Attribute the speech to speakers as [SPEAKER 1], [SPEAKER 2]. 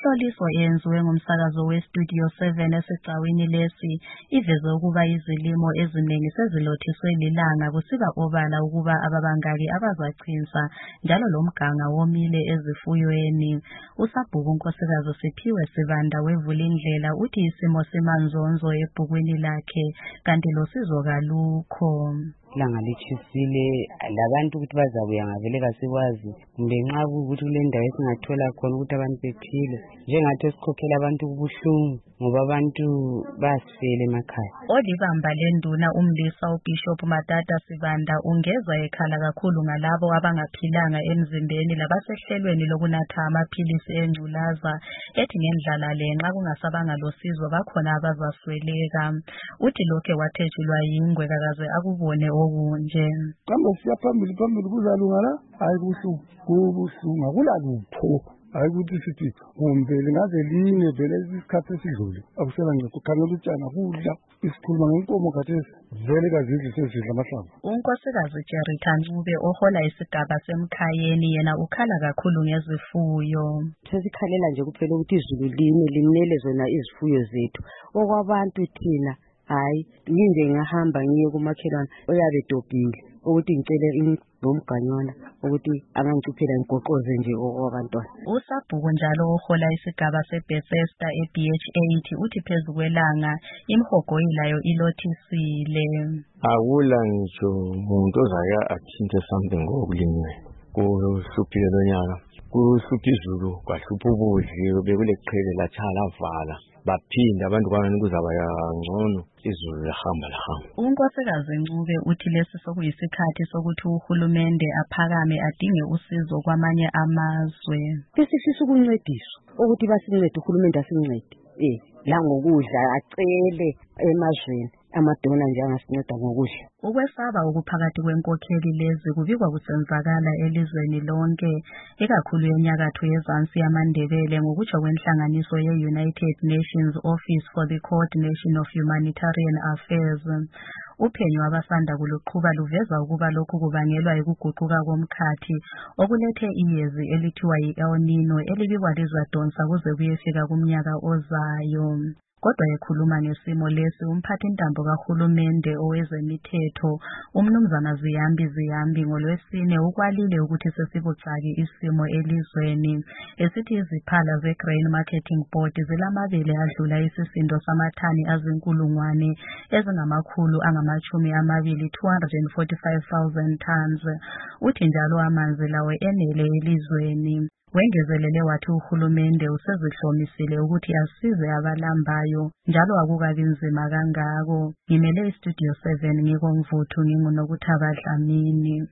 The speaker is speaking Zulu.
[SPEAKER 1] Imhloliso eyenziwe ngumsakazo weStudio 7 esigcawini lesi iveze ukuba izilimo eziningi sezilothiswe lilanga kusiba obala ukuba ababangaki abazachinsa njalo lomganga womile ezifuyweni. USabhuku Nkosikazi Siphiwe Sibanda wevula indlela uthi isimo simanzonzo ebhukwini lakhe kanti losizo kalukho.
[SPEAKER 2] Langa lichisile labantu ukuthi bazabuya ngavele kasikwazi kumbe nxa ukuthi kule ndawo esingathola khona ukuthi abantu bephile njengathi esikhokhela abantu kubuhlungu ngoba abantu basele emakhaya.
[SPEAKER 1] Olibamba lenduna umlisa uBishop Matata Sibanda ungeza ekhala kakhulu ngalabo abangaphilanga emzimbeni labasehlelweni lokunatha amaphilisi engculaza ethi ngendlala lenxa kungasabanga losizo bakhona abazasweleka. Uthi lokho wathetshulwa yingwe kakaze akubone okunje.
[SPEAKER 3] Kambe siyaphambili kuzalunga la hayi kubuhlungu akulalutho. Hayi ukuthi sithi kumbe lingaze line vele isikhathi esidlule akusela ngicela ukhangela utshana kudla isikhuluma ngenkomo khathesi vele kazidli sezidla amahlamvu.
[SPEAKER 1] Unkosikazi Jerita Ncube ohola isigaba semkhayeni yena ukhala kakhulu ngezifuyo.
[SPEAKER 2] Sesikhalela nje kuphela ukuthi izulu limele zona izifuyo zethu okwabantu thina hayi nginje ngahamba ngiye kumakhelwane oyabe edobhile ukuthi ngicele ngomganyana ukuthi angangicuphela ngigoqoze nje okwabantwana.
[SPEAKER 1] USabhuku njalo ohola isigaba seBethesda eBH8 uthi phezu kwelanga imhogo ilayo ilothisile.
[SPEAKER 4] Akula ngisho umuntu ozake athinte something ngokulinywe kuhluphile lonyaka kuhlupha izulu kwahlupha ubudli bekuleqhele lachala vala baphinda abantu kwangani kuzaba ngcono izulu lihamba.
[SPEAKER 1] Unkosikazi Ncube uthi lesi sokuyisikhathi sokuthi uhulumende aphakame adinge usizo kwamanye amazwe.
[SPEAKER 2] Sisifisa ukuncediswa ukuthi basincede uhulumende asincede la ngokudla acele emazweni amadona nje angasinceda ngokudla.
[SPEAKER 1] Ukwesaba okuphakathi kwenkokheli lezi kubikwa kusenzakala elizweni lonke ekakhulu enyakatho yezansi yamandebele ngokutsho kwenhlanganiso ye-United Nations Office for the Coordination of Humanitarian Affairs. Uphenyo abasanda kuluqhuba luveza ukuba lokhu kubangelwa yikuguquka komkhathi okulethe iyezi elithiwa yi-El Nino elibikwa lizadonsa kuze kuyefika kumnyaka ozayo. Kodwa ekhuluma ngesimo lesi umphathintambo kahulumende owezemithetho umnumzana Ziyambi ngolwesine ukwalile ukuthi sesibucaki isimo elizweni esithi iziphala zeGrain Marketing Board zilamabele adlula isisindo samathani azinkulungwane ezingamakhulu angamachumi amabili 245,000 tons. Uthi njalo amanzi lawo enele elizweni. Wengezelele wathi uhulumende usezihlomisile ukuthi asize abalambayo njalo akukabi nzima kangako. Ngimele iStudio 7 ngiko Mvuthu nginguNokuthaba Dlamini.